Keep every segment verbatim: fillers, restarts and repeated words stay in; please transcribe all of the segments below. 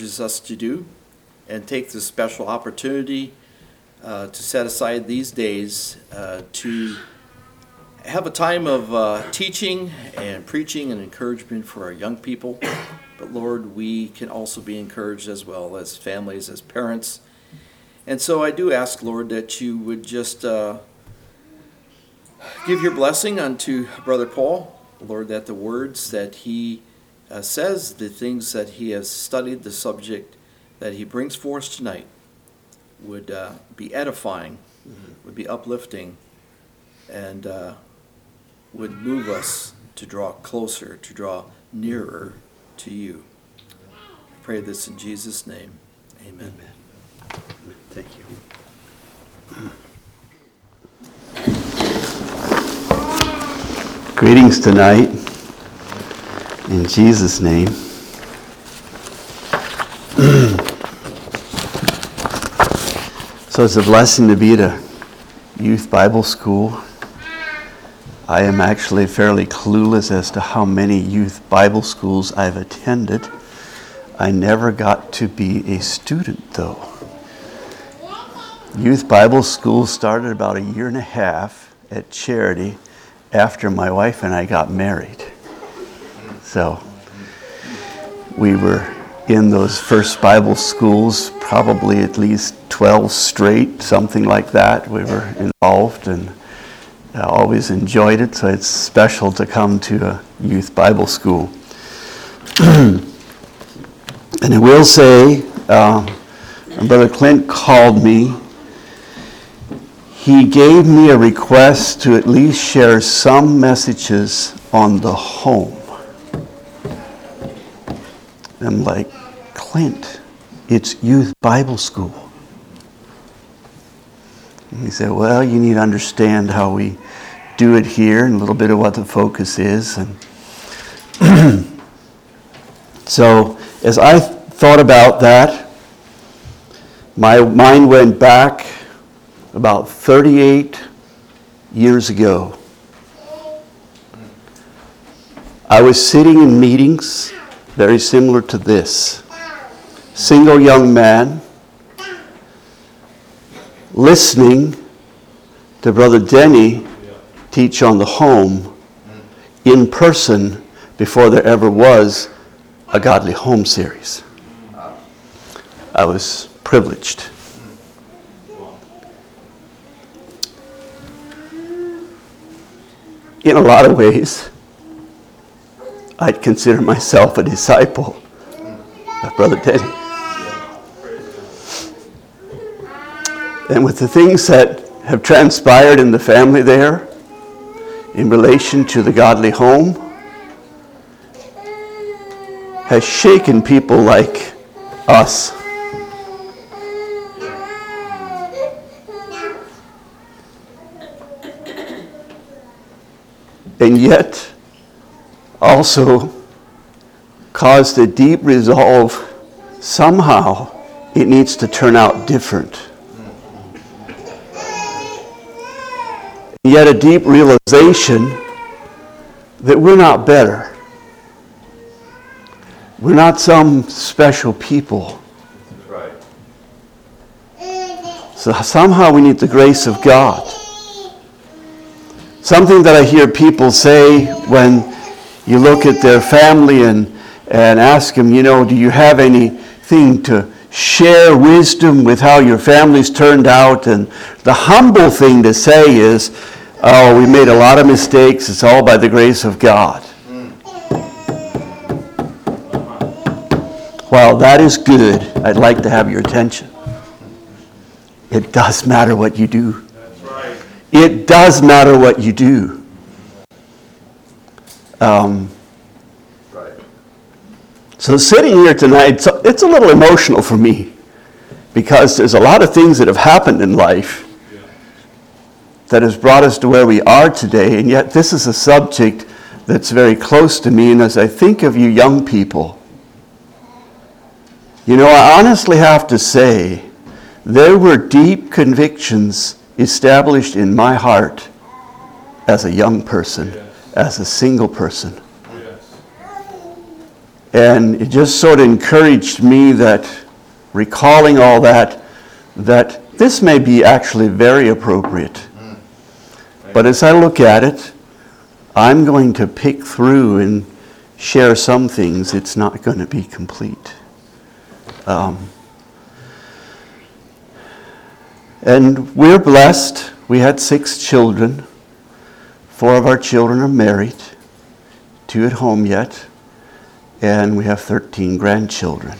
us to do, and take this special opportunity uh, to set aside these days uh, to have a time of uh, teaching and preaching and encouragement for our young people. But Lord, we can also be encouraged as well as families, as parents. And so I do ask, Lord, that you would just uh, give your blessing unto Brother Paul, Lord, that the words that he uh, says, the things that he has studied, the subject that he brings forth tonight would uh, be edifying, mm-hmm. would be uplifting, and uh, would move us to draw closer, to draw nearer to you. I pray this in Jesus' name. Amen. Amen. Thank you. Greetings tonight, in Jesus' name. So it's a blessing to be at a youth Bible school. I am actually fairly clueless as to how many youth Bible schools I've attended. I never got to be a student, though. Youth Bible school started about a year and a half at Charity after my wife and I got married. So we were in those first Bible schools, probably at least twelve straight, something like that. We were involved and I always enjoyed it, so it's special to come to a youth Bible school. And I will say, uh, Brother Clint called me. He gave me a request to at least share some messages on the home. I'm like, Clint, it's youth Bible school. And he said, well, you need to understand how we do it here and a little bit of what the focus is. And so as I thought about that, my mind went back about thirty-eight years ago. I was sitting in meetings very similar to this. Single young man, listening to Brother Denny teach on the home in person before there ever was a Godly Home series. I was privileged. In a lot of ways, I'd consider myself a disciple of Brother Denny. And with the things that have transpired in the family there, in relation to the Godly Home, has shaken people like us. And yet, also caused a deep resolve, somehow it needs to turn out different. Yet a deep realization that we're not better. We're not some special people. Right. So somehow we need the grace of God. Something that I hear people say when you look at their family and, and ask them, you know, do you have anything to share wisdom with how your family's turned out? And the humble thing to say is, oh, we made a lot of mistakes. It's all by the grace of God. Mm. While that is good, I'd like to have your attention. It does matter what you do. That's right. It does matter what you do. Um, right. So sitting here tonight, it's a little emotional for me because there's a lot of things that have happened in life that has brought us to where we are today, and yet this is a subject that's very close to me. And as I think of you young people, you know, I honestly have to say there were deep convictions established in my heart as a young person, yes. as a single person. Yes. And it just sort of encouraged me that, recalling all that, that this may be actually very appropriate. But as I look at it, I'm going to pick through and share some things. It's not going to be complete. Um, and we're blessed. We had six children. Four of our children are married, two at home yet, and we have thirteen grandchildren.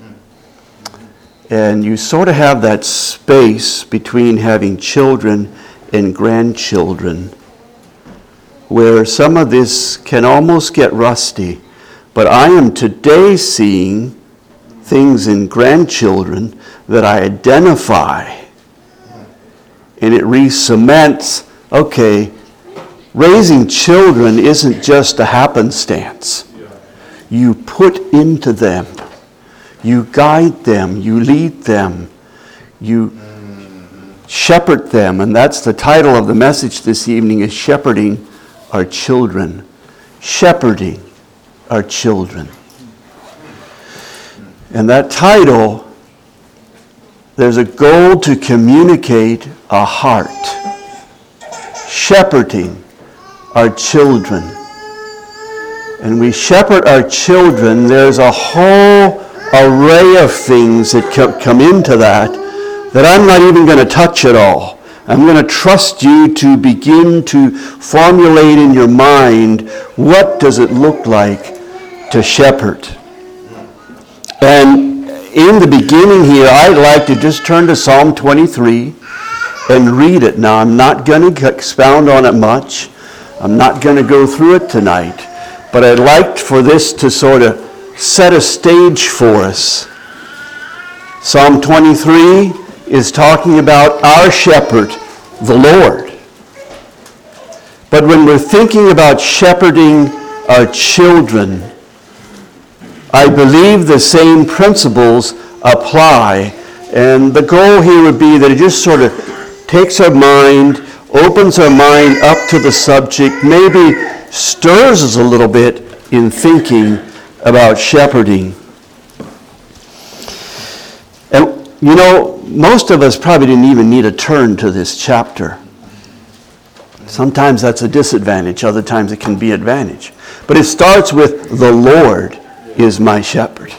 And you sort of have that space between having children and grandchildren where some of this can almost get rusty. But I am today seeing things in grandchildren that I identify, and it re-cements, okay, raising children isn't just a happenstance. You put into them, you guide them, you lead them, you shepherd them. And that's the title of the message this evening, is Shepherding Our Children. Shepherding Our Children. And that title, there's a goal to communicate a heart. Shepherding our children. And we shepherd our children. There's a whole array of things that come into that that I'm not even going to touch at all. I'm going to trust you to begin to formulate in your mind, what does it look like to shepherd? And in the beginning here, I'd like to just turn to Psalm twenty-three and read it. Now, I'm not going to expound on it much. I'm not going to go through it tonight. But I'd like for this to sort of set a stage for us. Psalm twenty-three is talking about our shepherd, the Lord. But when we're thinking about shepherding our children, I believe the same principles apply. And the goal here would be that it just sort of takes our mind, opens our mind up to the subject, maybe stirs us a little bit in thinking about shepherding. And you know, most of us probably didn't even need a turn to this chapter. Sometimes that's a disadvantage, other times it can be an advantage. But it starts with, the Lord is my shepherd.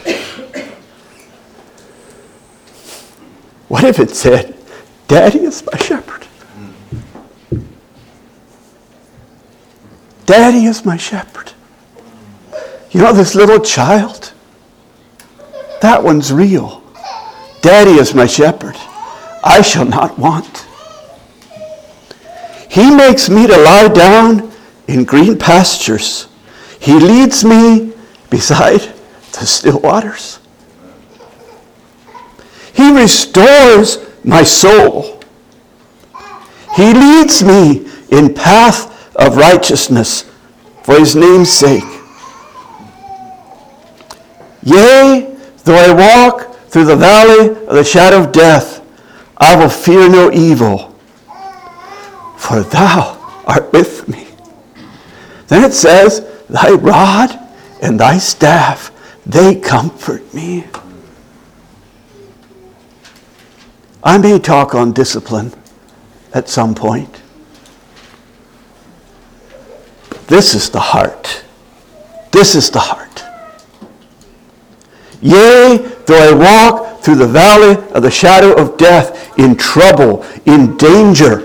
What if it said, Daddy is my shepherd? Daddy is my shepherd. You know, this little child, that one's real. Daddy is my shepherd. I shall not want. He makes me to lie down in green pastures. He leads me beside the still waters. He restores my soul. He leads me in path of righteousness for his name's sake. Yea, though I walk through the valley of the shadow of death, I will fear no evil, for thou art with me. Then it says, thy rod and thy staff, they comfort me. I may talk on discipline at some point. But this is the heart. This is the heart. Yea, though I walk through the valley of the shadow of death, in trouble, in danger,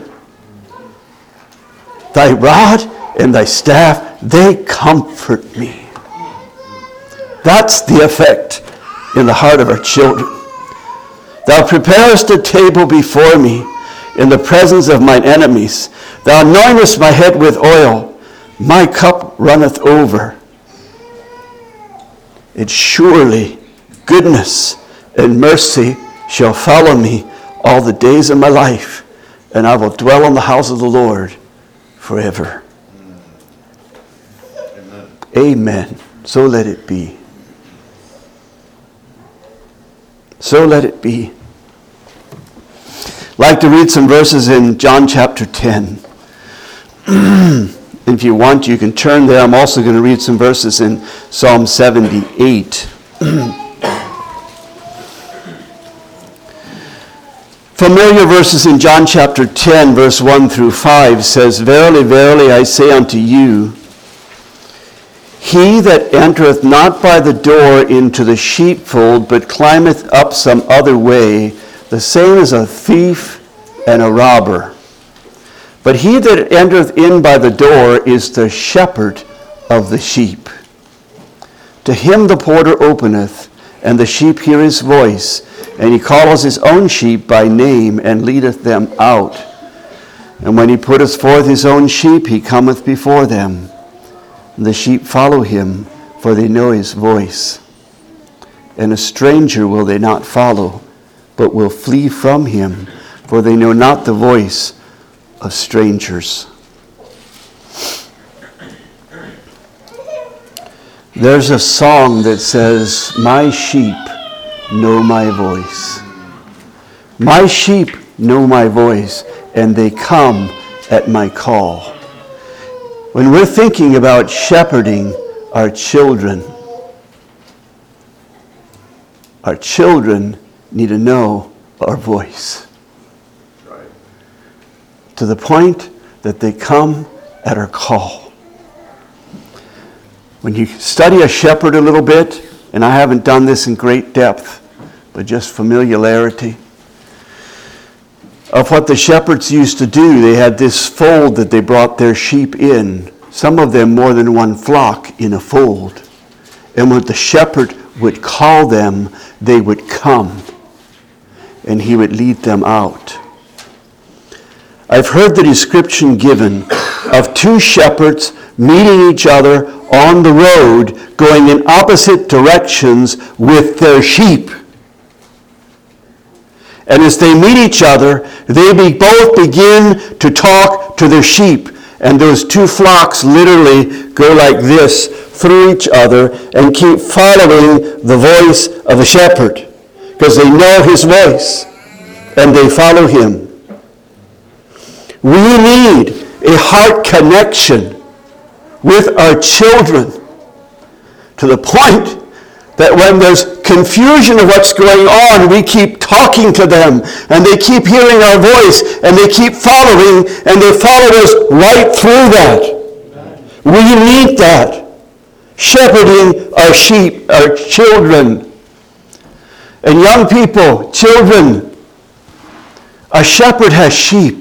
thy rod and thy staff, they comfort me. That's the effect in the heart of our children. Thou preparest a table before me in the presence of mine enemies. Thou anointest my head with oil. My cup runneth over. It surely goodness and mercy shall follow me all the days of my life, and I will dwell in the house of the Lord forever. Amen. Amen. So let it be. So let it be. I'd like to read some verses in John chapter ten. If you want, you can turn there. I'm also going to read some verses in Psalm seventy-eight. Familiar verses in John chapter ten, verse one through five says, Verily, verily, I say unto you, he that entereth not by the door into the sheepfold, but climbeth up some other way, the same is a thief and a robber. But he that entereth in by the door is the shepherd of the sheep. To him the porter openeth, and the sheep hear his voice, and he calleth his own sheep by name, and leadeth them out. And when he putteth forth his own sheep, he cometh before them. And the sheep follow him, for they know his voice. And a stranger will they not follow, but will flee from him, for they know not the voice of strangers. There's a song that says, my sheep know my voice. My sheep know my voice, and they come at my call. When we're thinking about shepherding our children, our children need to know our voice. Right. To the point that they come at our call. When you study a shepherd a little bit, and I haven't done this in great depth, but just familiarity of what the shepherds used to do. They had this fold that they brought their sheep in, some of them more than one flock in a fold. And when the shepherd would call them, they would come, and he would lead them out. I've heard the description given of two shepherds meeting each other on the road, going in opposite directions with their sheep. And as they meet each other, they be, both begin to talk to their sheep. And those two flocks literally go like this through each other and keep following the voice of the shepherd, because they know his voice and they follow him. We need a heart connection with our children to the point that when there's confusion of what's going on, we keep talking to them, and they keep hearing our voice, and they keep following, and they follow us right through that. We need that. Shepherding our sheep, our children. And young people, children, a shepherd has sheep.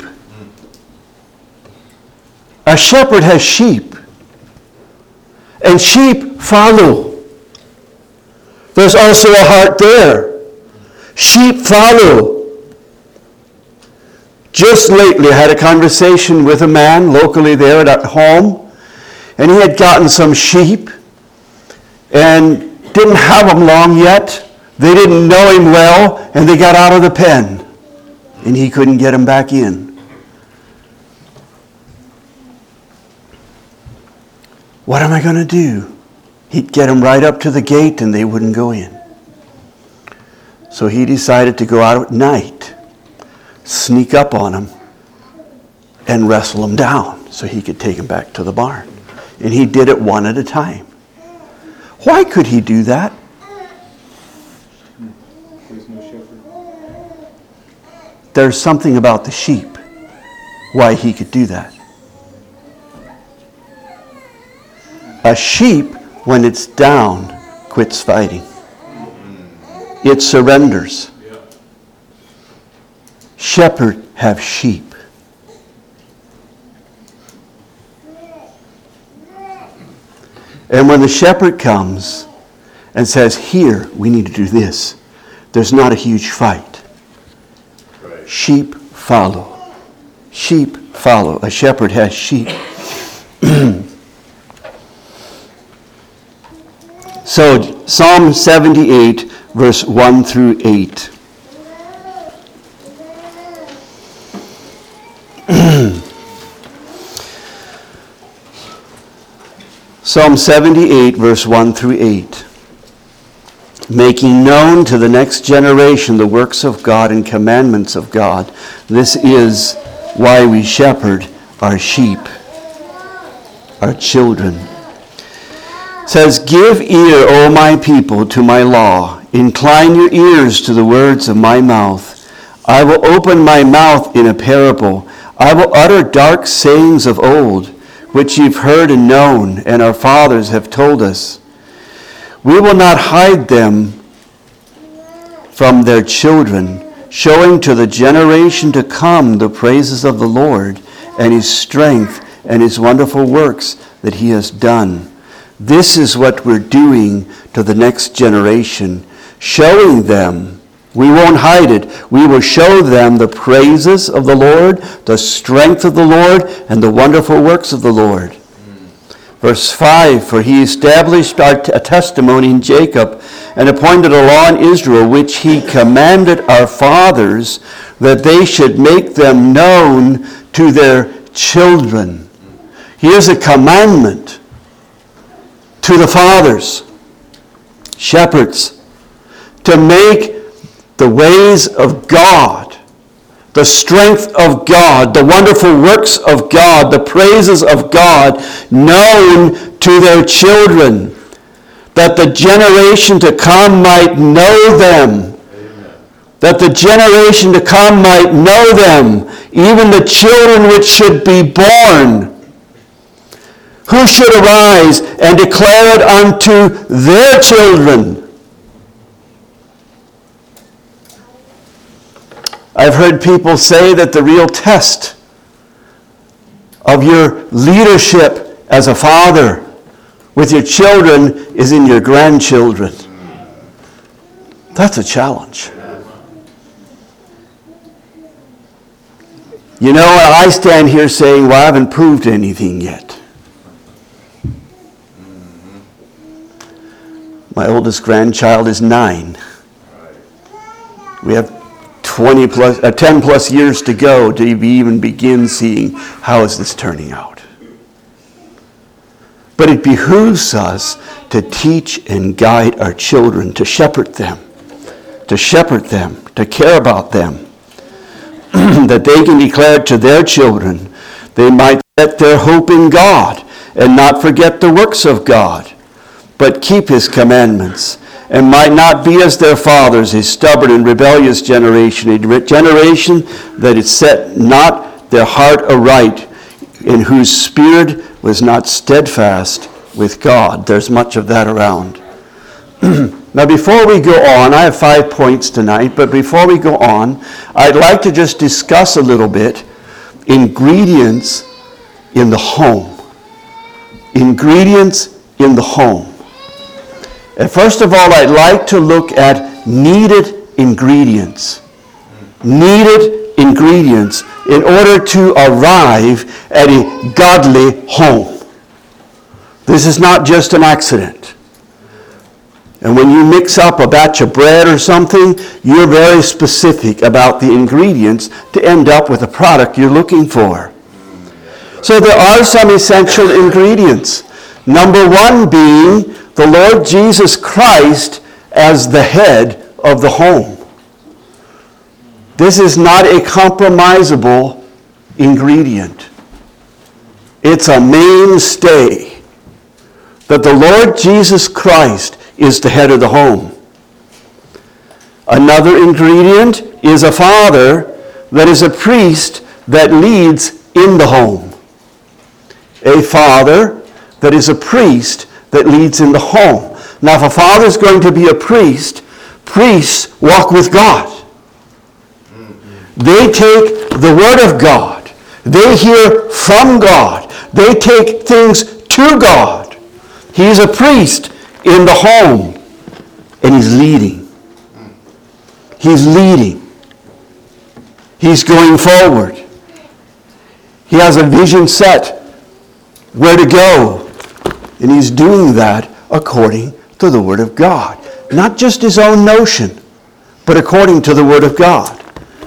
A shepherd has sheep. And sheep follow. There's also a heart there. Sheep follow. Just lately, I had a conversation with a man locally there at home, and he had gotten some sheep and didn't have them long yet. They didn't know him well, and they got out of the pen, and he couldn't get them back in. What am I going to do? He'd get them right up to the gate and they wouldn't go in. So he decided to go out at night, sneak up on them, and wrestle them down so he could take them back to the barn. And he did it one at a time. Why could he do that? There's something about the sheep why he could do that. A sheep, when it's down, quits fighting. It surrenders. Shepherd have sheep. And when the shepherd comes and says, here, we need to do this, there's not a huge fight. Right. Sheep follow. Sheep follow. A shepherd has sheep. So, Psalm seventy-eight, verse one through eight. Psalm seventy-eight, verse one through eight. Making known to the next generation the works of God and commandments of God. This is why we shepherd our sheep. our children. It says, "Give ear, O my people, to my law. Incline your ears to the words of my mouth. I will open my mouth in a parable. I will utter dark sayings of old, which you've heard and known, and our fathers have told us. We will not hide them from their children, showing to the generation to come the praises of the Lord and his strength and his wonderful works that he has done." This is what we're doing to the next generation, showing them. We won't hide it. We will show them the praises of the Lord, the strength of the Lord, and the wonderful works of the Lord. Verse five, "For he established our t- a testimony in Jacob and appointed a law in Israel, which he commanded our fathers, that they should make them known to their children." Here's a commandment to the fathers, shepherds, to make the ways of God, the strength of God, the wonderful works of God, the praises of God known to their children, that the generation to come might know them. Amen. That the generation to come might know them, even the children which should be born, who should arise and declare it unto their children. I've heard people say that the real test of your leadership as a father with your children is in your grandchildren. That's a challenge. You know, I stand here saying, well, I haven't proved anything yet. My oldest grandchild is nine. We have twenty plus, uh, ten plus years to go to even begin seeing how is this turning out. But it behooves us to teach and guide our children, to shepherd them, to shepherd them, to care about them, that they can declare to their children, they might set their hope in God and not forget the works of God, but keep his commandments, and might not be as their fathers, a stubborn and rebellious generation, a generation that had set not their heart aright, in whose spirit was not steadfast with God. There's much of that around. Now, before we go on, I have five points tonight, but before we go on, I'd like to just discuss a little bit ingredients in the home. Ingredients in the home. And first of all, I'd like to look at needed ingredients. Needed ingredients in order to arrive at a godly home. This is not just an accident. And when you mix up a batch of bread or something, you're very specific about the ingredients to end up with a product you're looking for. So there are some essential ingredients. Number one being the Lord Jesus Christ as the head of the home. This is not a compromisable ingredient. It's a mainstay that the Lord Jesus Christ is the head of the home. Another ingredient is a father that is a priest that leads in the home. A father that is a priest that leads in the home. Now, if a father is going to be a priest, priests walk with God. They take the Word of God. They hear from God. They take things to God. He's a priest in the home, and he's leading. He's leading. He's going forward. He has a vision set where to go. And he's doing that according to the Word of God. Not just his own notion, but according to the Word of God.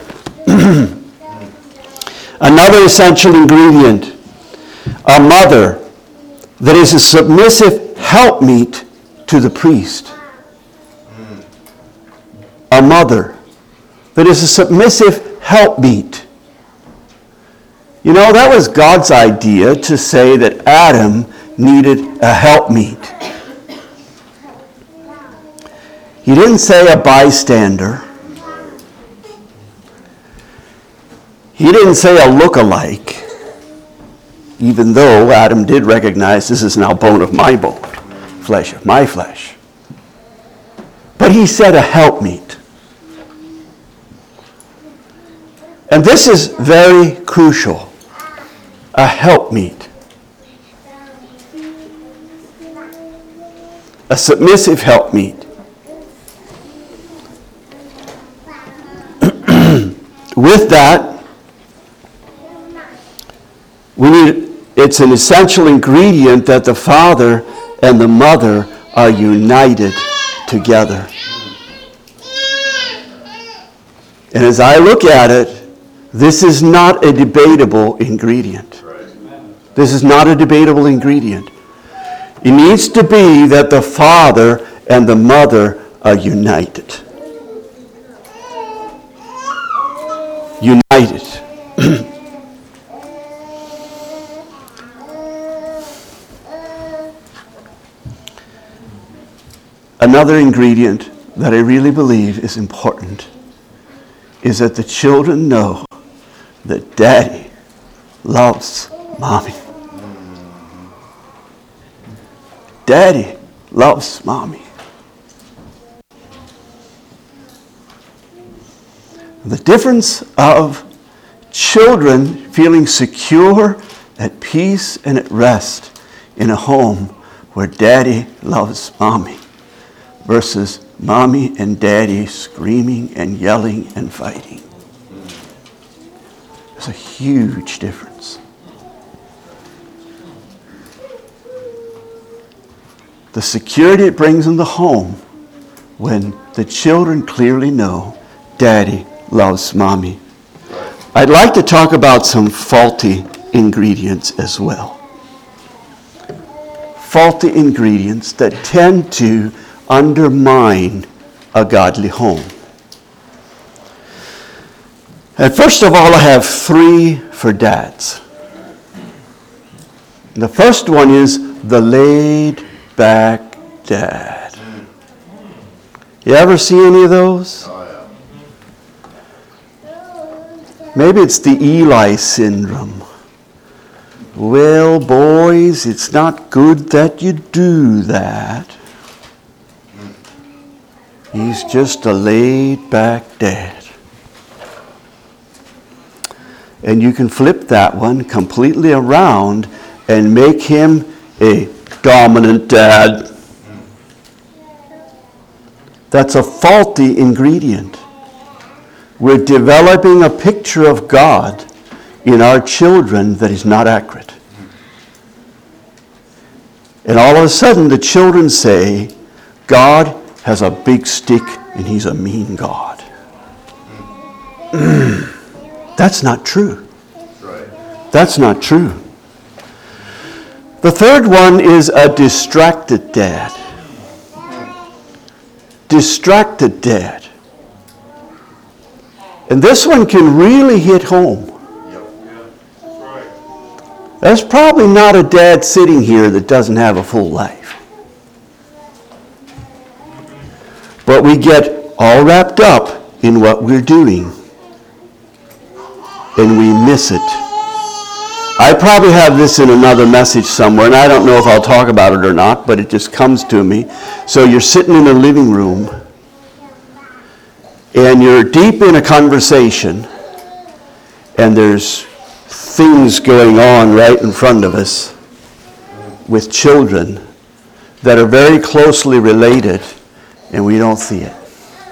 Another essential ingredient, a mother that is a submissive helpmeet to the priest. A mother that is a submissive helpmeet. You know, that was God's idea to say that Adam needed a helpmeet. He didn't say a bystander. He didn't say a look-alike, even though Adam did recognize this is now bone of my bone, flesh of my flesh. But he said a helpmeet. And this is very crucial. A helpmeet. A submissive helpmeet. With that, we need, it's an essential ingredient that the father and the mother are united together. And as I look at it, this is not a debatable ingredient. This is not a debatable ingredient. It needs to be that the father and the mother are united. United. Another ingredient that I really believe is important is that the children know that Daddy loves Mommy. Daddy loves Mommy. The difference of children feeling secure, at peace, and at rest in a home where Daddy loves Mommy versus Mommy and Daddy screaming and yelling and fighting. There's a huge difference. The security it brings in the home when the children clearly know Daddy loves Mommy. I'd like to talk about some faulty ingredients as well. Faulty ingredients that tend to undermine a godly home. And first of all, I have three for dads. The first one is the laid back dad. You ever see any of those? Maybe it's the Eli syndrome. Well, boys, it's not good that you do that. He's just a laid-back dad. And you can flip that one completely around and make him a dominant dad. That's a faulty ingredient. We're developing a picture of God in our children that is not accurate. And all of a sudden the children say, God has a big stick and he's a mean God. That's not true. That's not true. The third one is a distracted dad. Distracted dad. And this one can really hit home. There's probably not a dad sitting here that doesn't have a full life. But we get all wrapped up in what we're doing. And we miss it. I probably have this in another message somewhere, and I don't know if I'll talk about it or not, but it just comes to me. So you're sitting in a living room, and you're deep in a conversation, and there's things going on right in front of us with children that are very closely related, and we don't see it.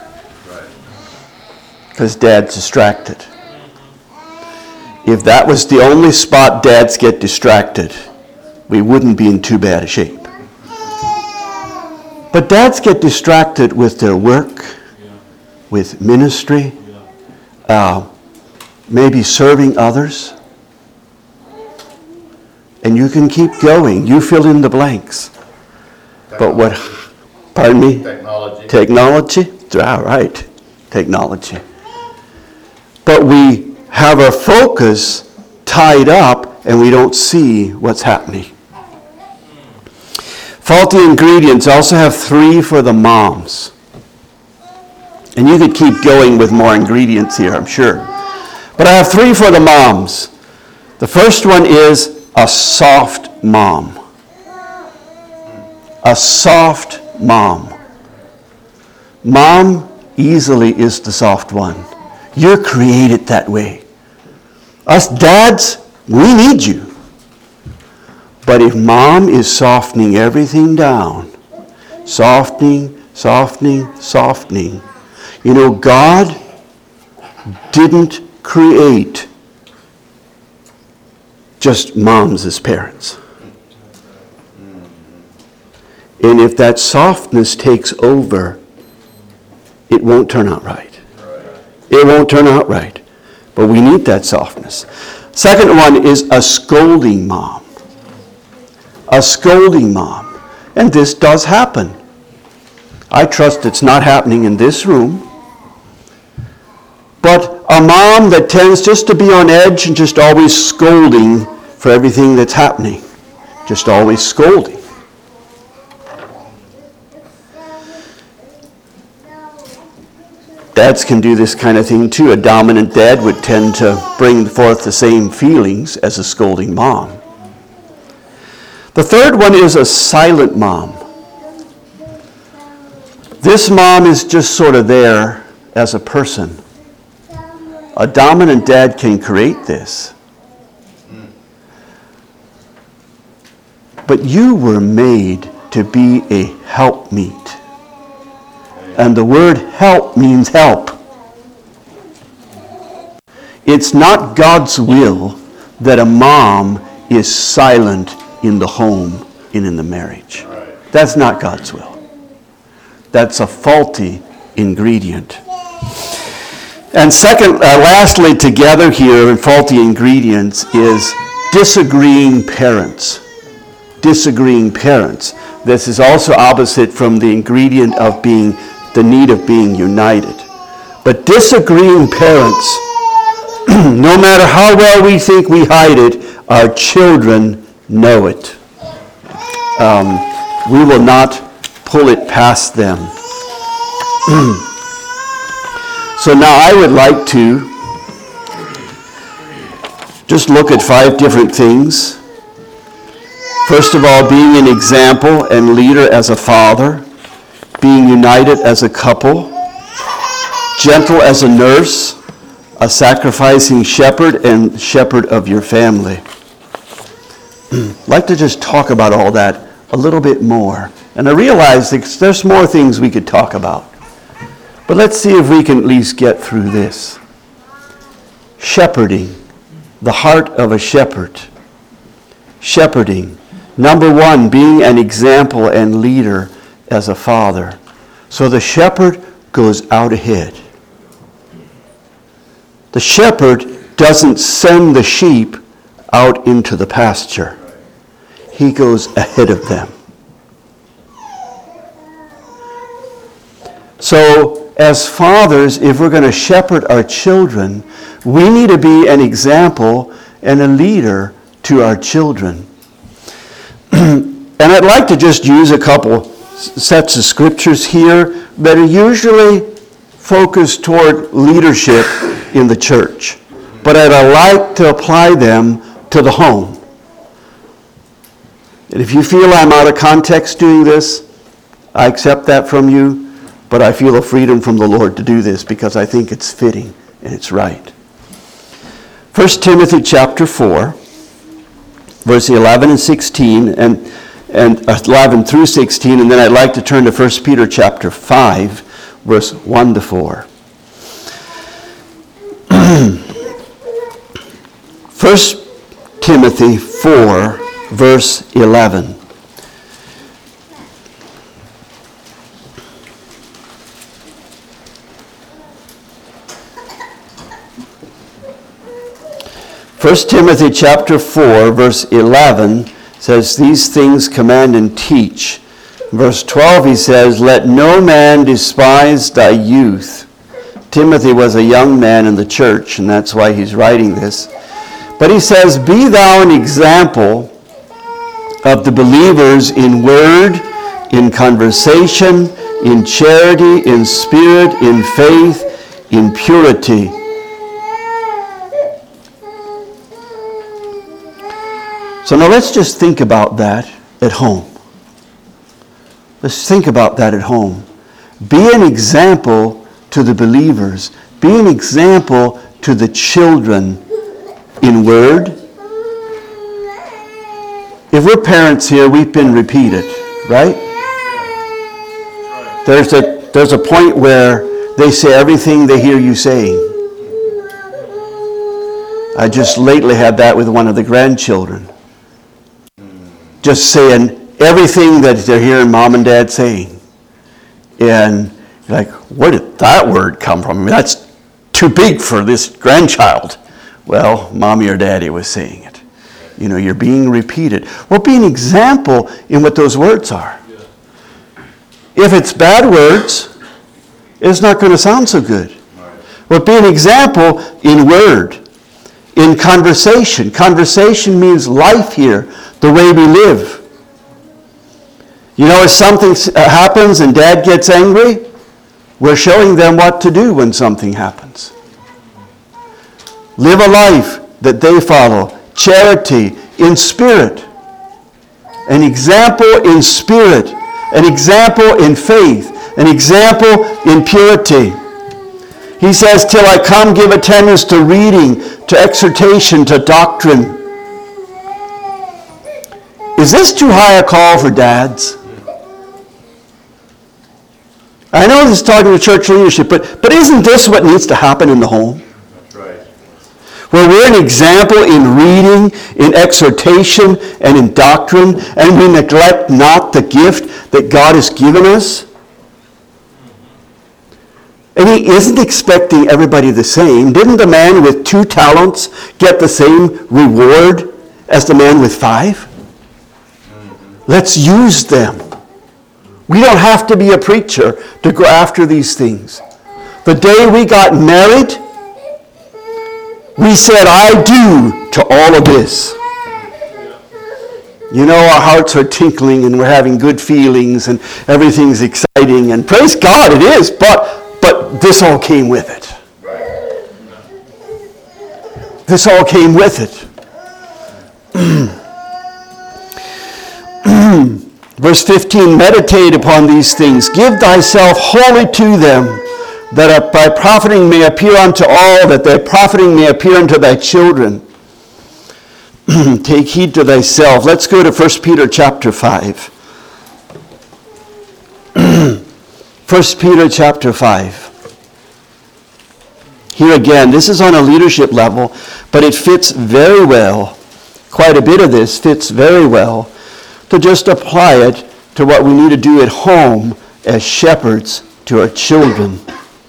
Because Dad's distracted. If that was the only spot dads get distracted, we wouldn't be in too bad a shape. But dads get distracted with their work, with ministry, uh, maybe serving others. And you can keep going. You fill in the blanks. Technology. But what, pardon me? Technology. Technology? All right, technology. But we have our focus tied up and we don't see what's happening. Faulty ingredients. Also have three for the moms. And you could keep going with more ingredients here, I'm sure. But I have three for the moms. The first one is a soft mom. A soft mom. Mom easily is the soft one. You're created that way. Us dads, we need you. But if mom is softening everything down, softening, softening, softening, you know, God didn't create just moms as parents. And if that softness takes over, it won't turn out right. It won't turn out right. But we need that softness. Second one is a scolding mom. A scolding mom. And this does happen. I trust it's not happening in this room. But a mom that tends just to be on edge and just always scolding for everything that's happening. Just always scolding. Dads can do this kind of thing too. A dominant dad would tend to bring forth the same feelings as a scolding mom. The third one is a silent mom. This mom is just sort of there as a person. A dominant dad can create this. But you were made to be a helpmeet. And the word help means help. It's not God's will that a mom is silent in the home and in the marriage. That's not God's will. That's a faulty ingredient. And second, uh, lastly, together here in faulty ingredients is disagreeing parents. Disagreeing parents. This is also opposite from the ingredient of being the need of being united. But disagreeing parents, no matter how well we think we hide it, our children know it. Um, we will not pull it past them. So now I would like to just look at five different things. First of all, being an example and leader as a father. Being united as a couple, gentle as a nurse, a sacrificing shepherd, and shepherd of your family. I'd like to just talk about all that a little bit more. And I realize there's more things we could talk about. But let's see if we can at least get through this. Shepherding, the heart of a shepherd. Shepherding. Number one, being an example and leader as a father. So the shepherd goes out ahead. The shepherd doesn't send the sheep out into the pasture. He goes ahead of them. So as fathers, if we're going to shepherd our children, we need to be an example and a leader to our children. And I'd like to just use a couple sets of scriptures here that are usually focused toward leadership in the church. But I'd like to apply them to the home. And if you feel I'm out of context doing this, I accept that from you, but I feel a freedom from the Lord to do this because I think it's fitting and it's right. First Timothy chapter four, verse eleven and sixteen, and and eleven through sixteen, and then I'd like to turn to First Peter chapter five, verse one to four. First Timothy four, verse eleven. First Timothy chapter four, verse eleven says, "These things command and teach." Verse twelve, he says, "Let no man despise thy youth." Timothy was a young man in the church, and that's why he's writing this. But he says, be thou an example of the believers in word, in conversation, in charity, in spirit, in faith, in purity. So now let's just think about that at home. Let's think about that at home. Be an example to the believers. Be an example to the children in word. If we're parents here, we've been repeated, right? There's a, there's a point where they say everything they hear you saying. I just lately had that with one of the grandchildren. Just saying everything that they're hearing mom and dad saying. And you're like, where did that word come from? I mean, that's too big for this grandchild. Well, mommy or daddy was saying it. You know, you're being repeated. Well, be an example in what those words are. If it's bad words, it's not going to sound so good. But be an example in word, in conversation. Conversation means life here, the way we live. You know, if something happens and dad gets angry, we're showing them what to do when something happens. Live a life that they follow. Charity in spirit. An example in spirit. An example in faith. An example in purity. He says, till I come, give attendance to reading, to exhortation, to doctrine. Is this too high a call for dads? I know this is talking to church leadership, but, but isn't this what needs to happen in the home? That's right. Where we're an example in reading, in exhortation, and in doctrine, and we neglect not the gift that God has given us. And he isn't expecting everybody the same. Didn't the man with two talents get the same reward as the man with five? Let's use them. We don't have to be a preacher to go after these things. The day we got married, we said, I do to all of this. You know, our hearts are tinkling and we're having good feelings and everything's exciting. And praise God, it is. But, but this all came with it. This all came with it. Verse fifteen, meditate upon these things. Give thyself wholly to them, that by profiting may appear unto all, that their profiting may appear unto thy children. Take heed to thyself. Let's go to First Peter chapter five. First Peter chapter five. Here again, this is on a leadership level, but it fits very well. Quite a bit of this fits very well to just apply it to what we need to do at home as shepherds to our children.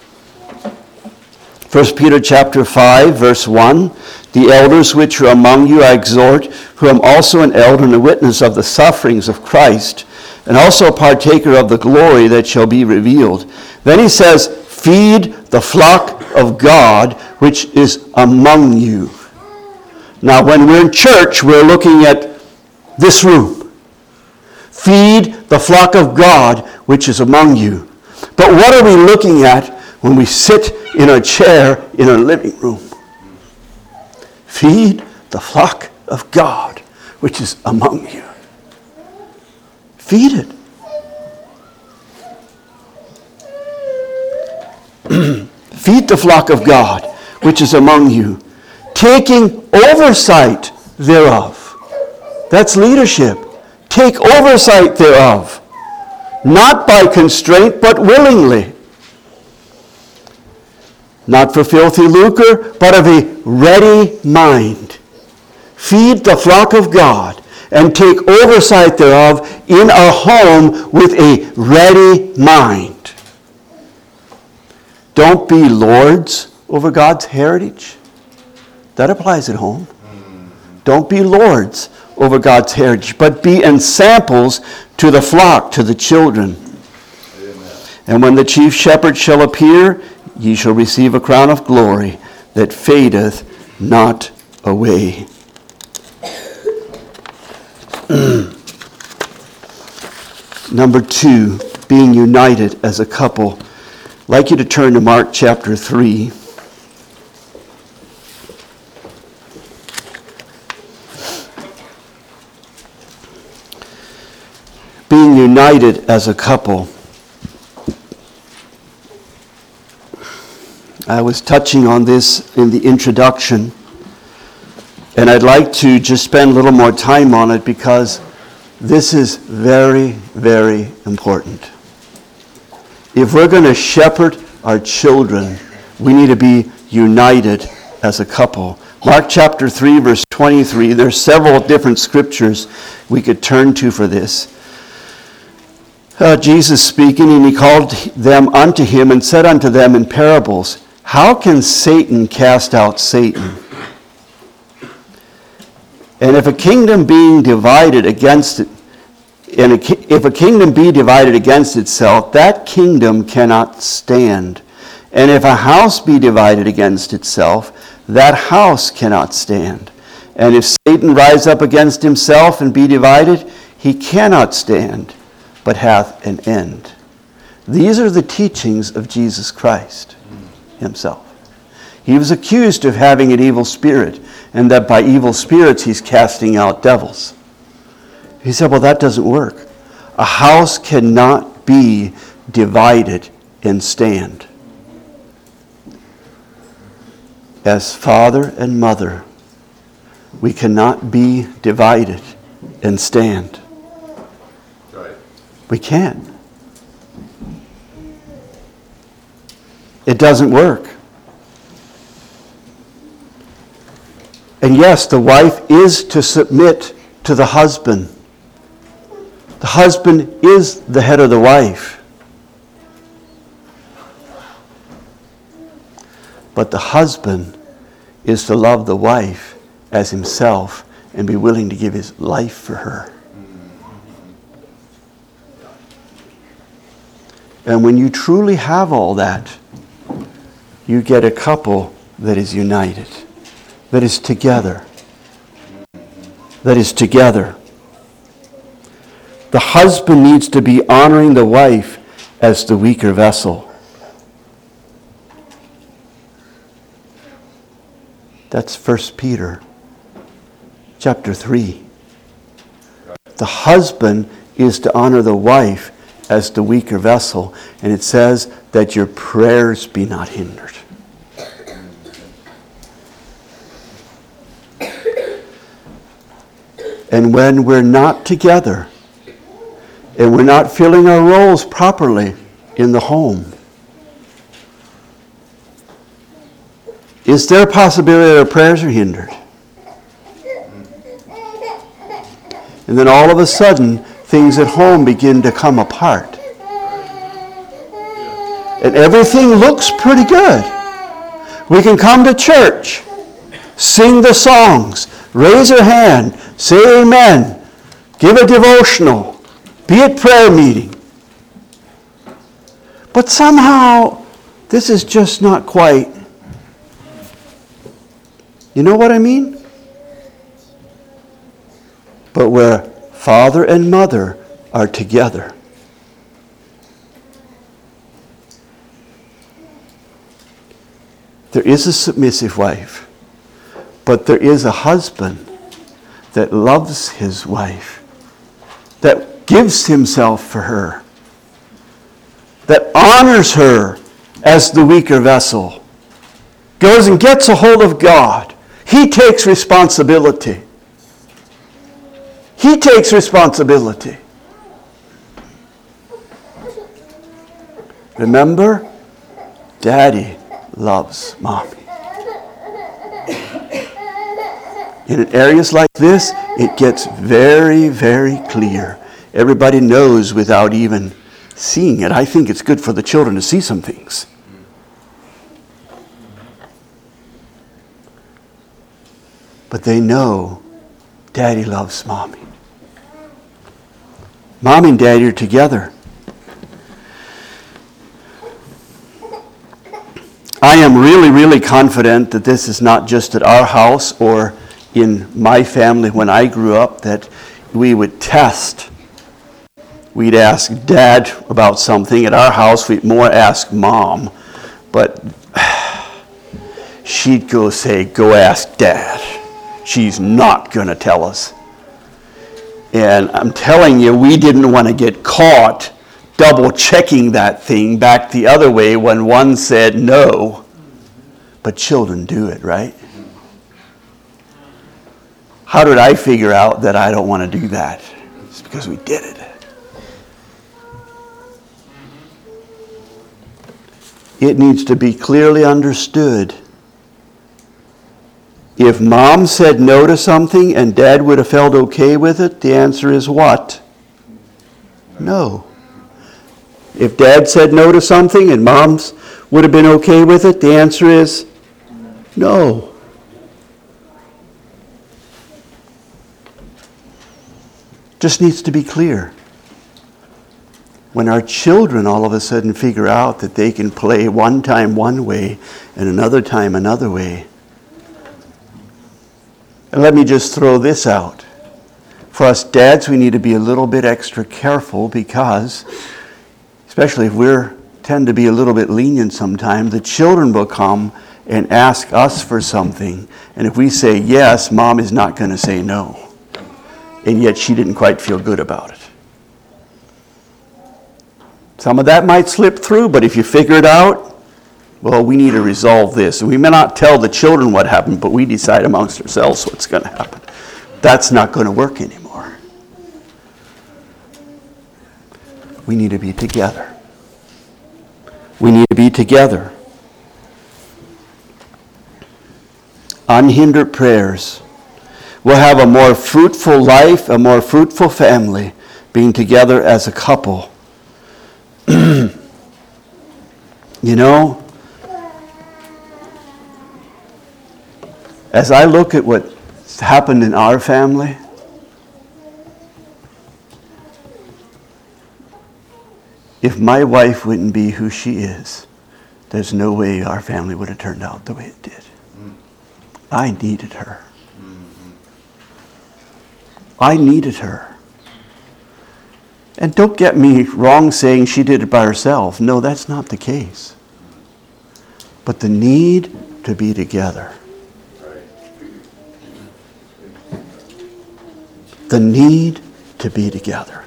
First Peter chapter five, verse one, the elders which are among you I exhort, who am also an elder and a witness of the sufferings of Christ, and also a partaker of the glory that shall be revealed. Then he says, feed the flock of God which is among you. Now when we're in church, we're looking at this room. Feed the flock of God which is among you. But what are we looking at when we sit in our chair in our living room? Feed the flock of God which is among you. Feed it. Feed the flock of God which is among you, taking oversight thereof. That's leadership. Take oversight thereof, not by constraint, but willingly. Not for filthy lucre, but of a ready mind. Feed the flock of God and take oversight thereof in our home with a ready mind. Don't be lords over God's heritage. That applies at home. Don't be lords over God's heritage, but be ensamples to the flock, to the children. Amen. And when the chief shepherd shall appear, ye shall receive a crown of glory that fadeth not away. Number two, being united as a couple. I'd like you to turn to Mark chapter three. Being united as a couple. I was touching on this in the introduction, and I'd like to just spend a little more time on it because this is very, very important. If we're going to shepherd our children, we need to be united as a couple. Mark chapter three, verse twenty-three, there's several different scriptures we could turn to for this. Uh, Jesus speaking, and he called them unto him and said unto them in parables, how can Satan cast out Satan? And if a kingdom being divided against it, and a, if a kingdom be divided against itself, that kingdom cannot stand. And if a house be divided against itself, that house cannot stand. And if Satan rise up against himself and be divided, he cannot stand, but hath an end. These are the teachings of Jesus Christ himself. He was accused of having an evil spirit, and that by evil spirits he's casting out devils. He said, well, that doesn't work. A house cannot be divided and stand. As father and mother, we cannot be divided and stand. Right. We can't. It doesn't work. And yes, the wife is to submit to the husband. The husband is the head of the wife. But the husband is to love the wife as himself and be willing to give his life for her. And when you truly have all that, you get a couple that is united, that is together, that is together. The husband needs to be honoring the wife as the weaker vessel. That's First Peter chapter three. The husband is to honor the wife as the weaker vessel, and it says that your prayers be not hindered. And when we're not together, and we're not filling our roles properly in the home, is there a possibility that our prayers are hindered? And then all of a sudden, things at home begin to come apart. And everything looks pretty good. We can come to church, sing the songs, raise our hand, say amen, give a devotional, be at prayer meeting. But somehow, this is just not quite. You know what I mean? But where father and mother are together, there is a submissive wife, but there is a husband that loves his wife, that gives himself for her, that honors her as the weaker vessel, goes and gets a hold of God. He takes responsibility. He takes responsibility. Remember, Daddy loves Mommy. In areas like this, it gets very, very clear. Everybody knows without even seeing it. I think it's good for the children to see some things. But they know Daddy loves Mommy. Mommy and Daddy are together. I am really, really confident that this is not just at our house or in my family when I grew up, that we would test. We'd ask Dad about something. At our house, we'd more ask Mom. But she'd go say, go ask Dad. She's not going to tell us. And I'm telling you, we didn't want to get caught double checking that thing back the other way when one said no. But children do it, right? How did I figure out that I don't want to do that? It's because we did it. It needs to be clearly understood. If Mom said no to something and Dad would have felt okay with it, the answer is what? No. If Dad said no to something and Mom's would have been okay with it, the answer is no. Just needs to be clear. When our children all of a sudden figure out that they can play one time one way and another time another way. And let me just throw this out. For us dads, we need to be a little bit extra careful because, especially if we tend to be a little bit lenient sometimes, the children will come and ask us for something. And if we say yes, Mom is not going to say no. And yet she didn't quite feel good about it. Some of that might slip through, but if you figure it out, well, we need to resolve this. And we may not tell the children what happened, but we decide amongst ourselves what's going to happen. That's not going to work anymore. We need to be together. We need to be together. Unhindered prayers will have a more fruitful life, a more fruitful family, being together as a couple. You know, as I look at what's happened in our family, if my wife wouldn't be who she is, there's no way our family would have turned out the way it did. I needed her. I needed her. And don't get me wrong saying she did it by herself. No, that's not the case. But the need to be together. The need to be together.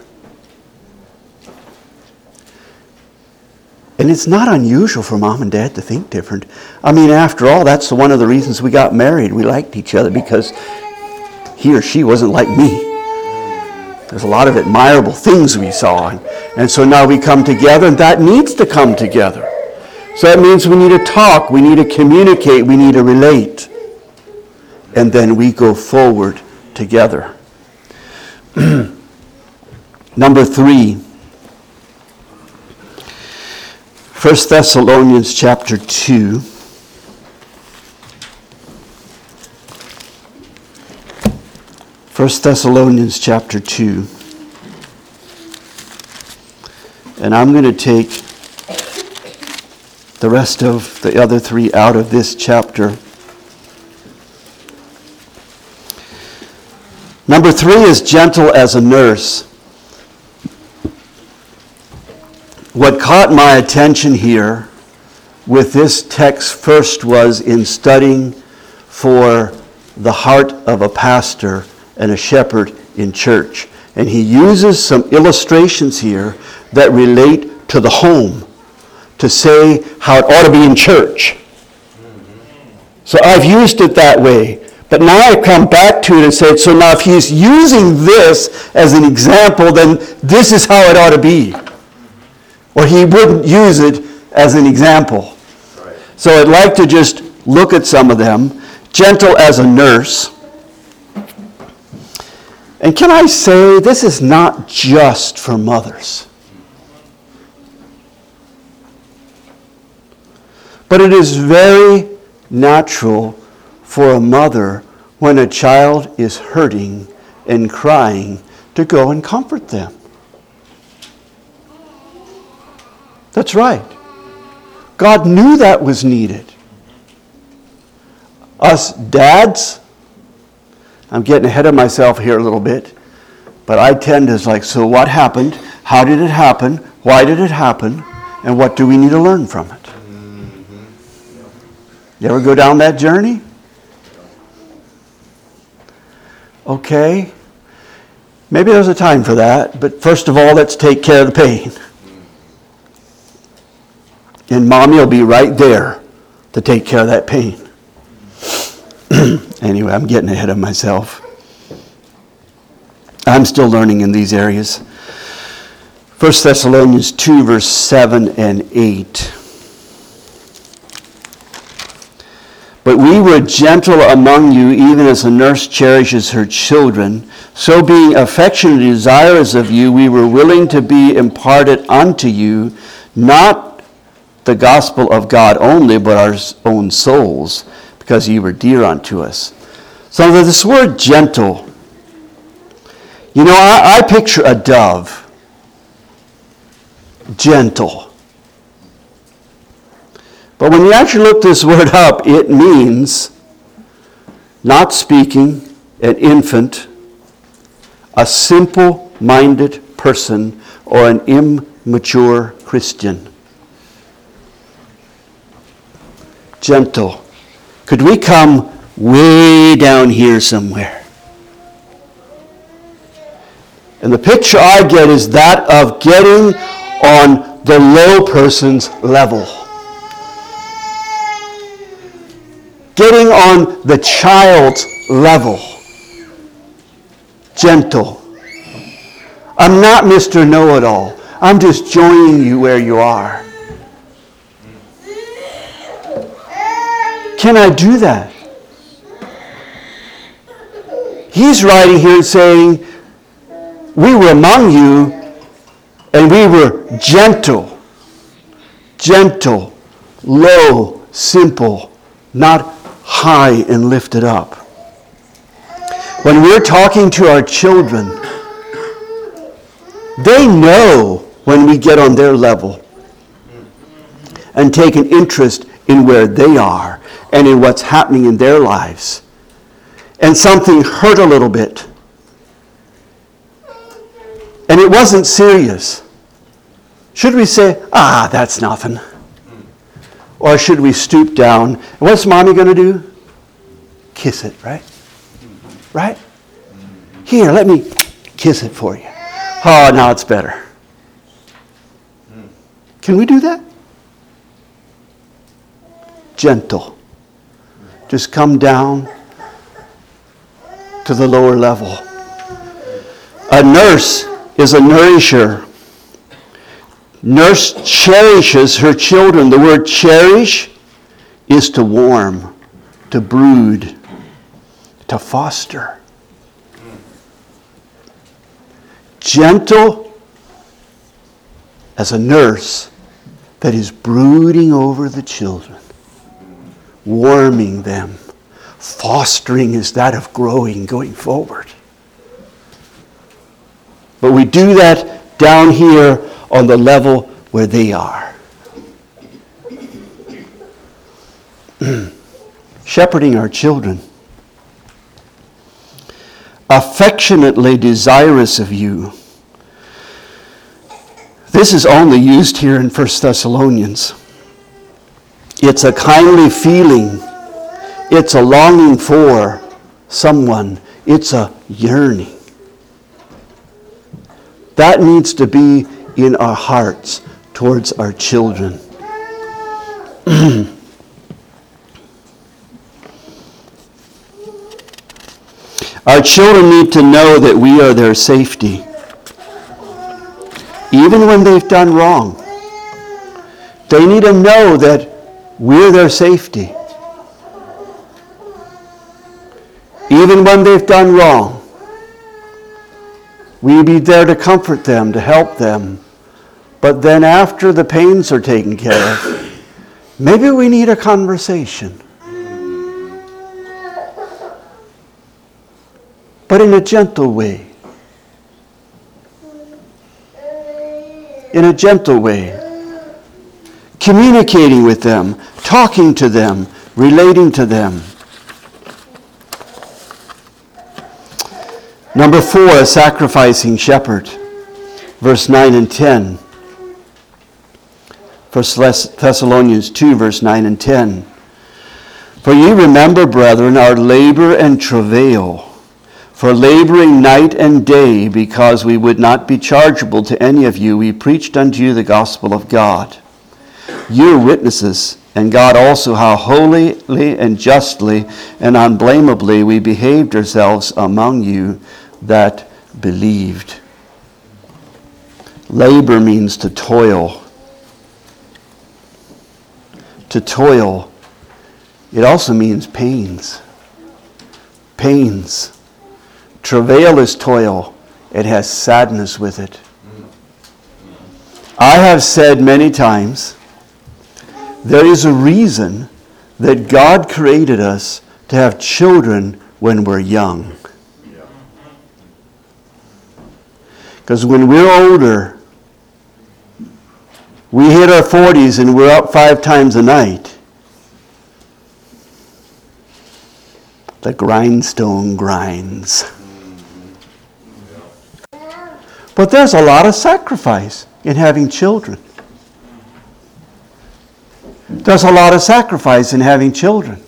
And it's not unusual for Mom and Dad to think different. I mean, after all, that's one of the reasons we got married. We liked each other because he or she wasn't like me. There's a lot of admirable things we saw. And, and so now we come together, and that needs to come together. So that means we need to talk, we need to communicate, we need to relate. And then we go forward together. Number three. First Thessalonians chapter two. First Thessalonians chapter two. And I'm going to take the rest of the other three out of this chapter. Number three is gentle as a nurse. What caught my attention here with this text first was in studying for the heart of a pastor and a shepherd in church. And he uses some illustrations here that relate to the home to say how it ought to be in church. So I've used it that way. But now I've come back to it and said, so now if he's using this as an example, then this is how it ought to be. Or he wouldn't use it as an example. Right. So I'd like to just look at some of them. Gentle as a nurse. And can I say, this is not just for mothers. But it is very natural for a mother when a child is hurting and crying to go and comfort them. That's right. God knew that was needed. Us dads, I'm getting ahead of myself here a little bit, but I tend to like, so what happened? How did it happen? Why did it happen? And what do we need to learn from it? You ever go down that journey? Okay. Maybe there's a time for that, but first of all, let's take care of the pain. And Mommy will be right there to take care of that pain. Anyway, I'm getting ahead of myself. I'm still learning in these areas. First Thessalonians two, verse seven and eight. But we were gentle among you, even as a nurse cherishes her children. So being affectionately desirous of you, we were willing to be imparted unto you, not the gospel of God only, but our own souls, because ye were dear unto us. So this word gentle, you know, I, I picture a dove. Gentle. But when you actually look this word up, it means not speaking, an infant, a simple-minded person, or an immature Christian. Gentle. Could we come way down here somewhere? And the picture I get is that of getting on the low person's level. Getting on the child's level. Gentle. I'm not Mister Know-It-All. I'm just joining you where you are. Can I do that? He's writing here and saying, we were among you and we were gentle. Gentle, low, simple, not high and lifted up. When we're talking to our children, they know when we get on their level and take an interest in where they are and in what's happening in their lives. And something hurt a little bit. And it wasn't serious. Should we say, ah, that's nothing? Or should we stoop down? And what's Mommy going to do? Kiss it, right? Right? Here, let me kiss it for you. Oh, now it's better. Can we do that? Gentle. Just come down to the lower level. A nurse is a nourisher. Nurse cherishes her children. The word cherish is to warm, to brood, to foster. Gentle as a nurse that is brooding over the children, warming them. Fostering is that of growing, going forward. But we do that down here on the level where they are. Shepherding our children. Affectionately desirous of you. This is only used here in First Thessalonians. It's a kindly feeling. It's a longing for someone. It's a yearning. That needs to be in our hearts towards our children. Our children need to know that we are their safety. Even when they've done wrong, they need to know that we're their safety. Even when they've done wrong, we be there to comfort them, to help them. But then after the pains are taken care of, maybe we need a conversation. But in a gentle way. In a gentle way. communicating with them, talking to them, relating to them. Number four, a sacrificing shepherd. Verse nine and ten. First Thessalonians two, verse nine and ten. For ye remember, brethren, our labor and travail, for laboring night and day, because we would not be chargeable to any of you, we preached unto you the gospel of God. You are witnesses, and God also, how holily and justly and unblameably we behaved ourselves among you that believed. Labor means to toil. To toil. It also means pains. Pains. Travail is toil. It has sadness with it. I have said many times, there is a reason that God created us to have children when we're young. Because when we're older, we hit our forties and we're up five times a night. The grindstone grinds. But there's a lot of sacrifice in having children. There's a lot of sacrifice in having children.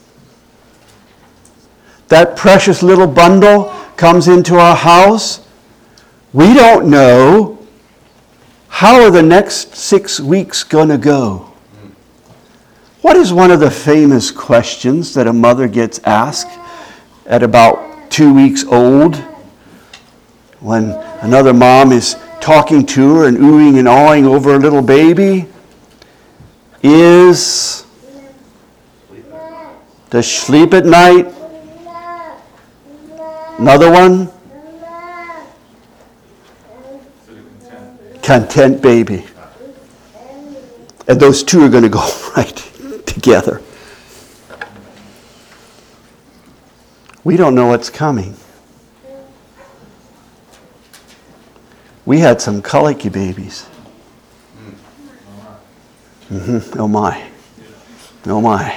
That precious little bundle comes into our house. We don't know how are the next six weeks going to go. What is one of the famous questions that a mother gets asked at about two weeks old when another mom is talking to her and oohing and awing over a little baby? Is, does she sleep at night? Another one? Content baby. And those two are going to go right together. We don't know what's coming. We had some colicky babies. Mm-hmm. Oh my. Oh my.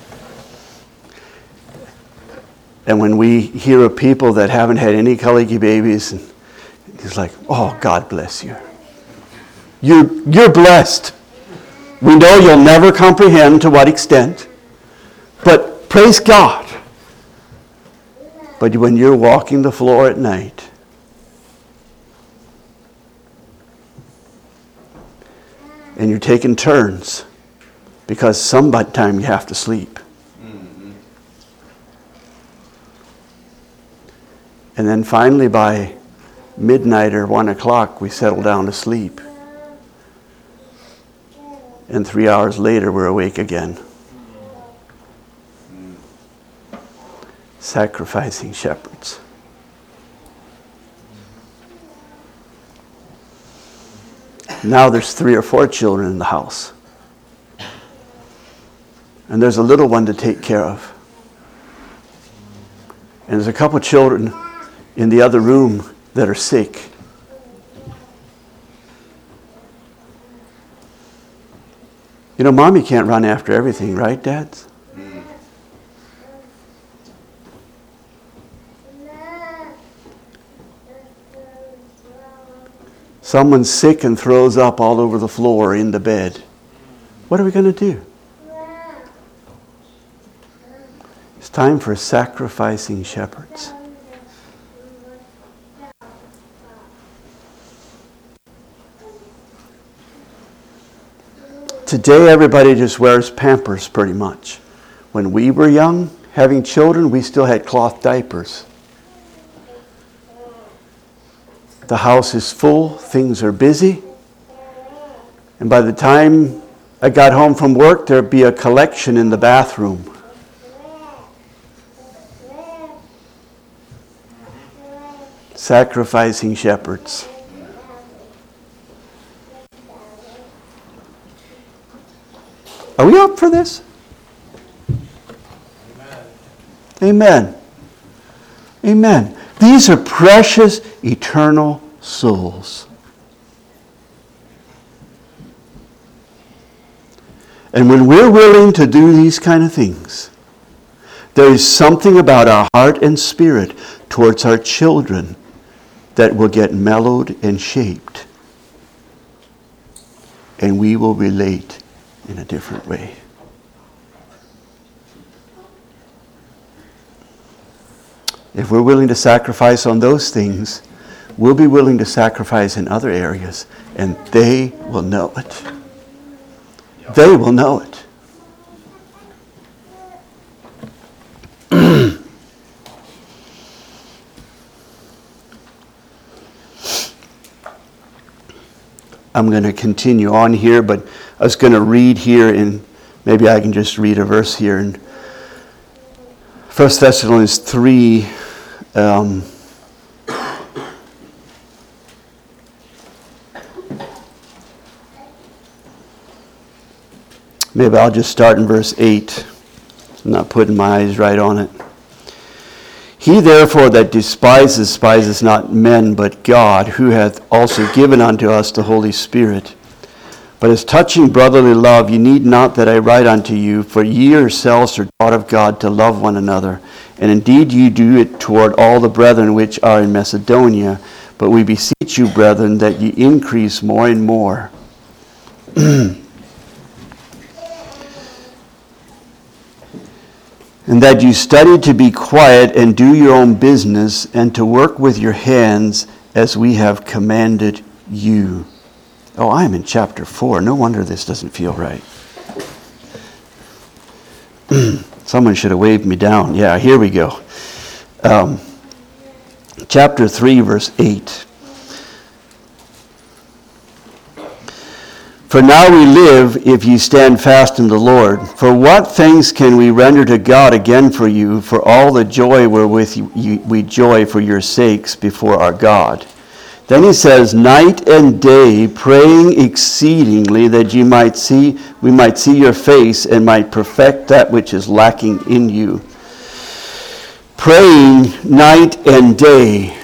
And when we hear of people that haven't had any colicky babies, and it's like, oh, God bless you. You're, you're blessed. We know you'll never comprehend to what extent, but praise God. But when you're walking the floor at night, and you're taking turns, because sometime you have to sleep. Mm-hmm. And then finally by midnight or one o'clock, we settle down to sleep. And three hours later, we're awake again. Sacrificing shepherds. Now there's three or four children in the house. And there's a little one to take care of. And there's a couple children in the other room that are sick. You know, Mommy can't run after everything, right, Dads? Mm. Someone's sick and throws up all over the floor in the bed. What are we going to do? It's time for sacrificing shepherds. Today, everybody just wears Pampers pretty much. When we were young, having children, we still had cloth diapers. The house is full, things are busy. And by the time I got home from work, there'd be a collection in the bathroom. Sacrificing shepherds. Are we up for this? Amen. Amen. These are precious, eternal souls. And when we're willing to do these kind of things, there is something about our heart and spirit towards our children that will get mellowed and shaped. And we will relate in a different way. If we're willing to sacrifice on those things, we'll be willing to sacrifice in other areas, and they will know it. They will know it. I'm going to continue on here, but I was going to read here, and maybe I can just read a verse here in First Thessalonians three. Um, maybe I'll just start in verse eight. I'm not putting my eyes right on it. He therefore that despises, despises not men, but God, who hath also given unto us the Holy Spirit. But as touching brotherly love, ye need not that I write unto you, for ye yourselves are taught of God to love one another. And indeed ye do it toward all the brethren which are in Macedonia. But we beseech you, brethren, that ye increase more and more. And that you study to be quiet and do your own business and to work with your hands as we have commanded you. Oh, I'm in chapter four. No wonder this doesn't feel right. Someone should have waved me down. Yeah, here we go. Um, chapter three, verse eight. For now we live, if ye stand fast in the Lord. For what thanks can we render to God again for you, for all the joy wherewith you, you, we joy for your sakes before our God? Then he says, night and day, praying exceedingly, that ye might see, we might see your face, and might perfect that which is lacking in you. Praying night and day,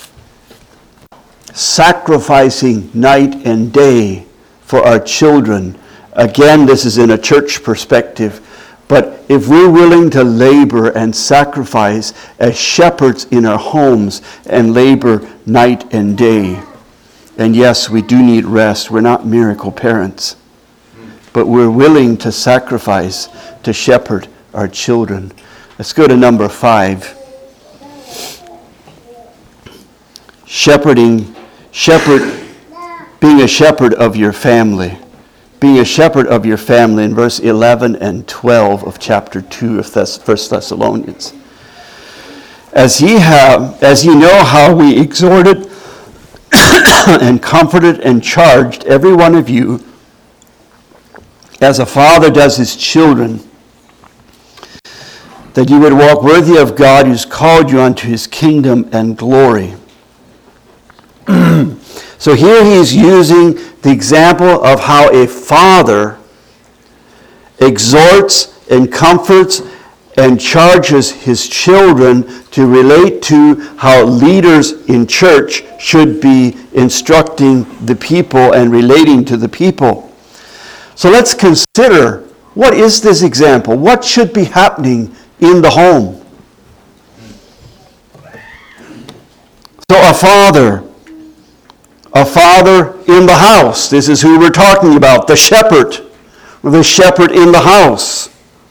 sacrificing night and day for our children. Again, this is in a church perspective. But if we're willing to labor and sacrifice as shepherds in our homes and labor night and day, and yes, we do need rest. We're not miracle parents. But we're willing to sacrifice to shepherd our children. Let's go to number five. Shepherding, shepherd, being a shepherd of your family. Being a shepherd of your family in verse eleven and twelve of chapter two of First Thessalonians. As ye have, as ye know how we exhorted and comforted and charged every one of you, as a father does his children, that you would walk worthy of God who's called you unto his kingdom and glory. So here he's using the example of how a father exhorts and comforts and charges his children to relate to how leaders in church should be instructing the people and relating to the people. So let's consider, what is this example? What should be happening in the home? So a father, a father in the house. This is who we're talking about, the shepherd, or the shepherd in the house.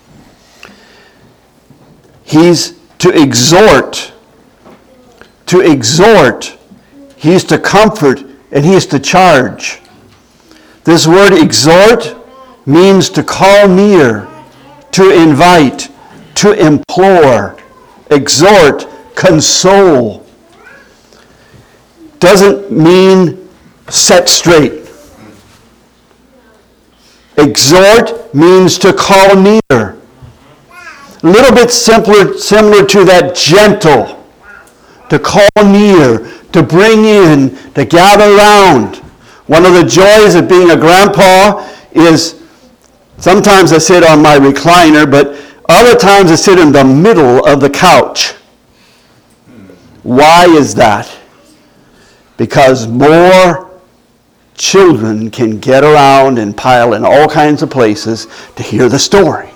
He's to exhort, to exhort. He's to comfort, and he's to charge. This word exhort means to call near, to invite, to implore, exhort, console. Doesn't mean set straight. Exhort means to call near. A little bit simpler, similar to that gentle. To call near, to bring in, to gather round. One of the joys of being a grandpa is sometimes I sit on my recliner, but other times I sit in the middle of the couch. Why is that? Because more children can get around and pile in all kinds of places to hear the story.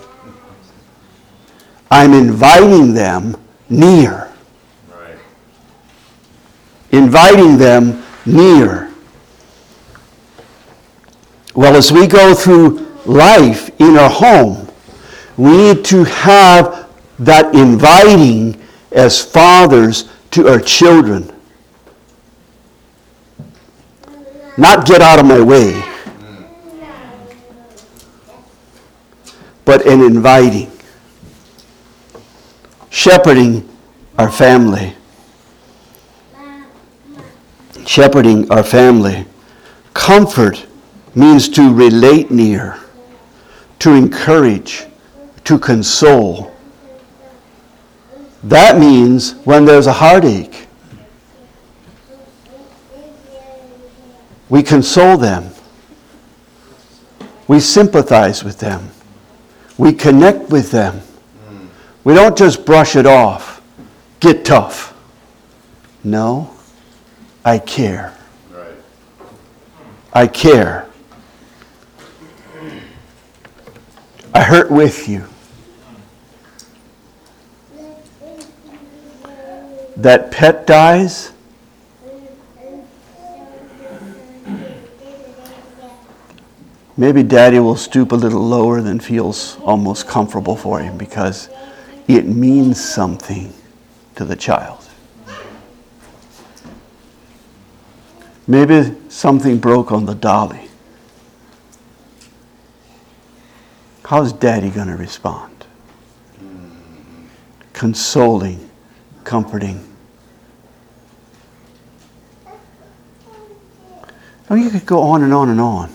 I'm inviting them near. Right. Inviting them near. Well, as we go through life in our home, we need to have that inviting as fathers to our children. Not get out of my way, but an inviting. Shepherding our family. Shepherding our family. Comfort means to relate near, to encourage, to console. That means when there's a heartache, we console them. We sympathize with them. We connect with them. We don't just brush it off. Get tough. No, I care. Right. I care. I hurt with you. That pet dies. Maybe Daddy will stoop a little lower than feels almost comfortable for him because it means something to the child. Maybe something broke on the dolly. How's Daddy going to respond? Consoling, comforting. Now you could go on and on and on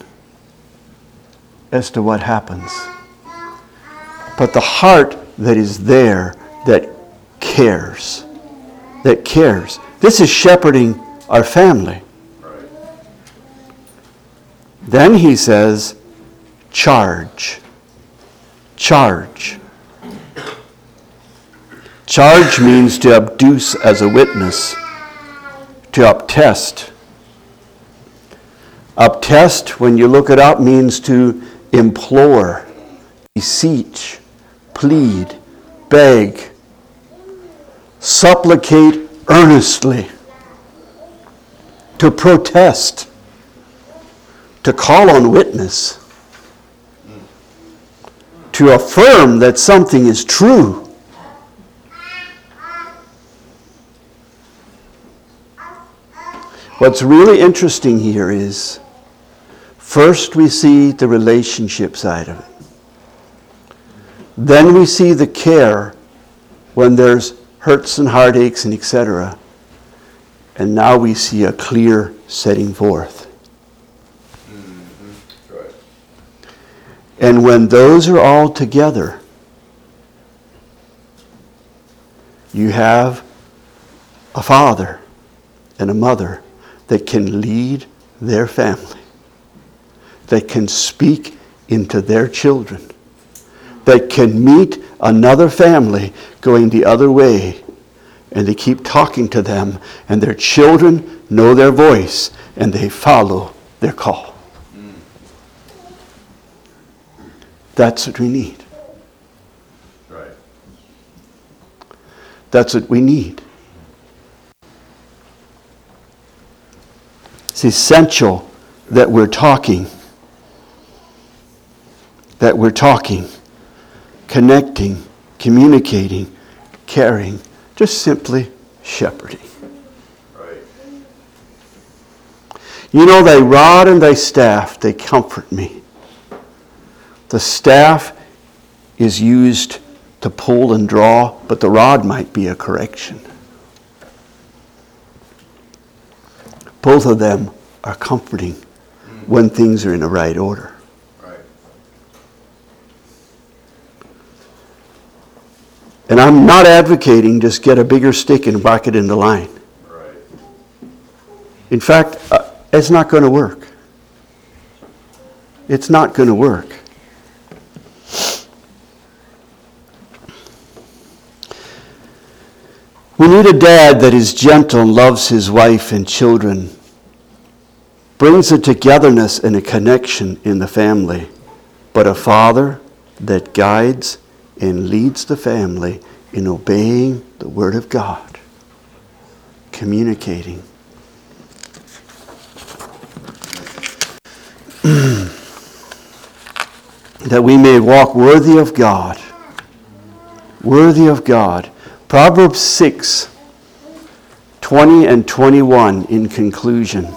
as to what happens. But the heart that is there, that cares, that cares. This is shepherding our family. Right. Then he says, charge. Charge. Charge means to abduce as a witness, to uptest. Uptest, when you look it up, means to implore, beseech, plead, beg, supplicate earnestly, to protest, to call on witness, to affirm that something is true. What's really interesting here is, first we see the relationship side of it. Then we see the care when there's hurts and heartaches and et cetera. And now we see a clear setting forth. Mm-hmm. Right. And when those are all together, you have a father and a mother that can lead their family, that can speak into their children, that can meet another family going the other way, and they keep talking to them, and their children know their voice, and they follow their call. Mm. That's what we need. Right. That's what we need. It's essential that we're talking, that we're talking, connecting, communicating, caring, just simply shepherding. Right. You know, thy rod and thy staff, they comfort me. The staff is used to pull and draw, but the rod might be a correction. Both of them are comforting when things are in the right order. Right. And I'm not advocating just get a bigger stick and whack it in the line. Right. In fact, uh, it's not going to work. It's not going to work. We need a dad that is gentle and loves his wife and children brings a togetherness and a connection in the family, but a father that guides and leads the family in obeying the Word of God, communicating. That we may walk worthy of God. Worthy of God. Proverbs six, twenty and twenty-one in conclusion.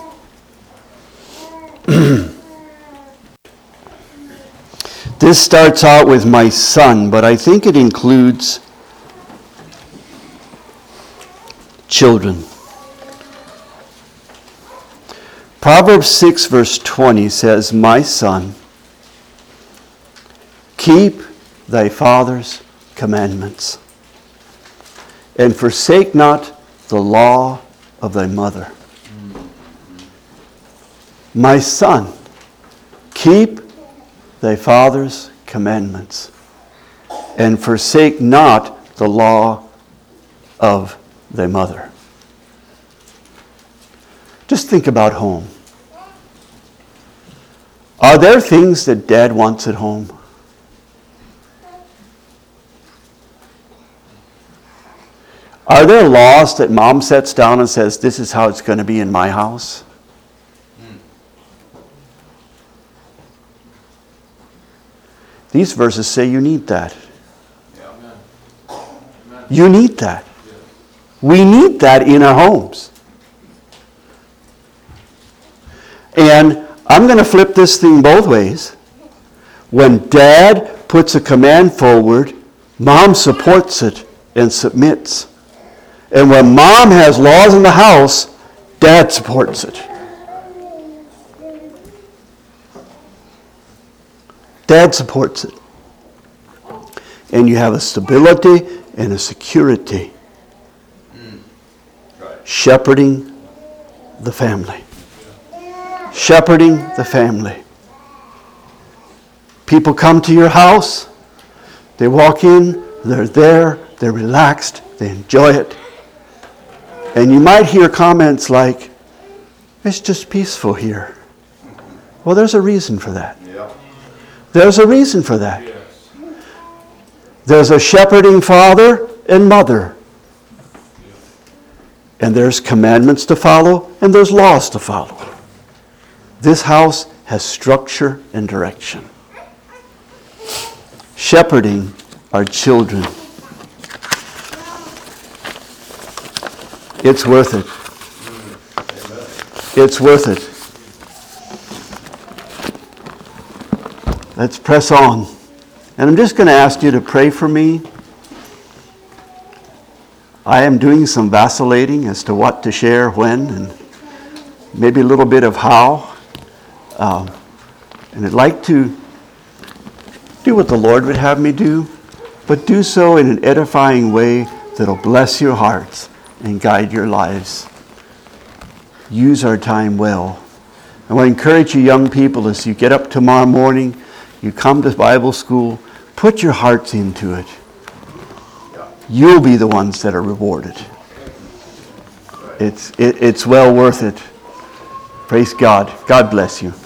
This starts out with my son, but I think it includes children. Proverbs six verse twenty says, my son, keep thy father's commandments, and forsake not the law of thy mother. My son, keep thy father's commandments, and forsake not the law of thy mother. Just think about home. Are there things that Dad wants at home? Are there laws that Mom sets down and says, this is how it's going to be in my house? These verses say you need that. You need that. We need that in our homes. And I'm going to flip this thing both ways. When Dad puts a command forward, Mom supports it and submits. And when Mom has laws in the house, Dad supports it. Dad supports it. And you have a stability and a security. Mm. Right. Shepherding the family. Shepherding the family. People come to your house, they walk in, they're there, they're relaxed, they enjoy it. And you might hear comments like, it's just peaceful here. Well, there's a reason for that. Yeah. There's a reason for that. Yes. There's a shepherding father and mother. And there's commandments to follow, and there's laws to follow. This house has structure and direction. Shepherding our children. It's worth it. It's worth it. Let's press on. And I'm just going to ask you to pray for me. I am doing some vacillating as to what to share when, and maybe a little bit of how. Um, and I'd like to do what the Lord would have me do, but do so in an edifying way that'll bless your hearts and guide your lives. Use our time well. I want to encourage you young people, as you get up tomorrow morning, you come to Bible school, put your hearts into it. You'll be the ones that are rewarded. It's, it, it's well worth it. Praise God. God bless you.